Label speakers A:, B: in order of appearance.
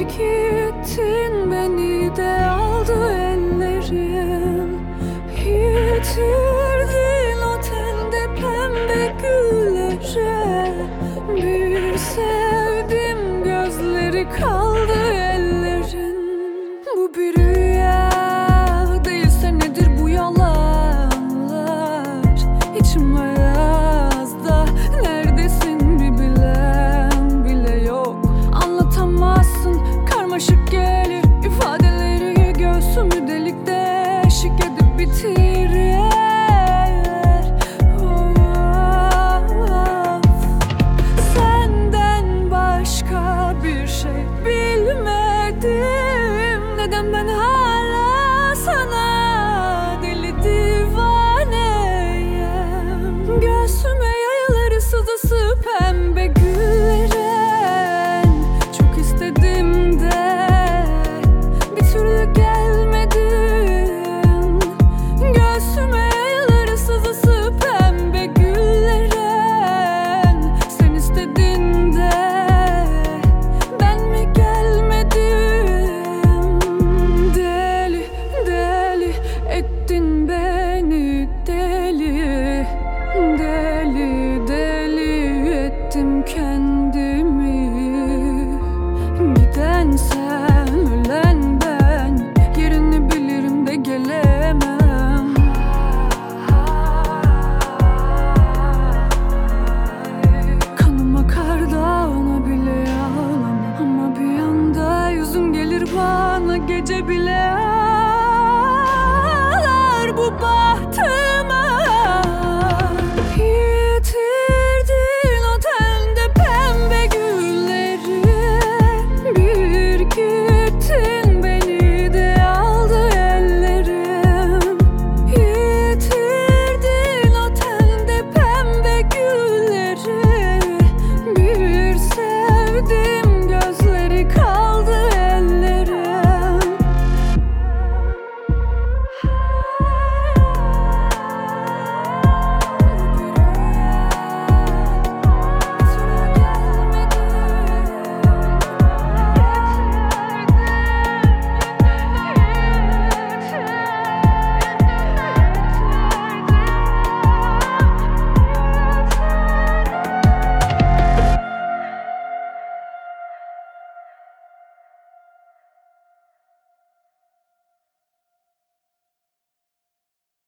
A: Gittin, beni de aldı ellerin. Yitirdin o tende pembe güllere. Bir sevdim, gözleri kaldı ellerin. Bu bir rüya değilse nedir bu yalanlar? İçim ayazda, neredesin bir bilen bile yok. Anlatamazsın, karmaşık gelir ifadeleri. Göğsümü delik deşik edip bitirir. Senden başka bir şey bilmedim. Neden ben hala sana deli divaneyim? Göğsüme yayılır sızısı pembe güllerin. Çok istedim de bir türlü gelmedin. Göğsüme yayılır sızısı pembe güllerin. Sen istedin de ben mi gelmedim? Deli deli ettin beni, deli deli deli ettim kendimi.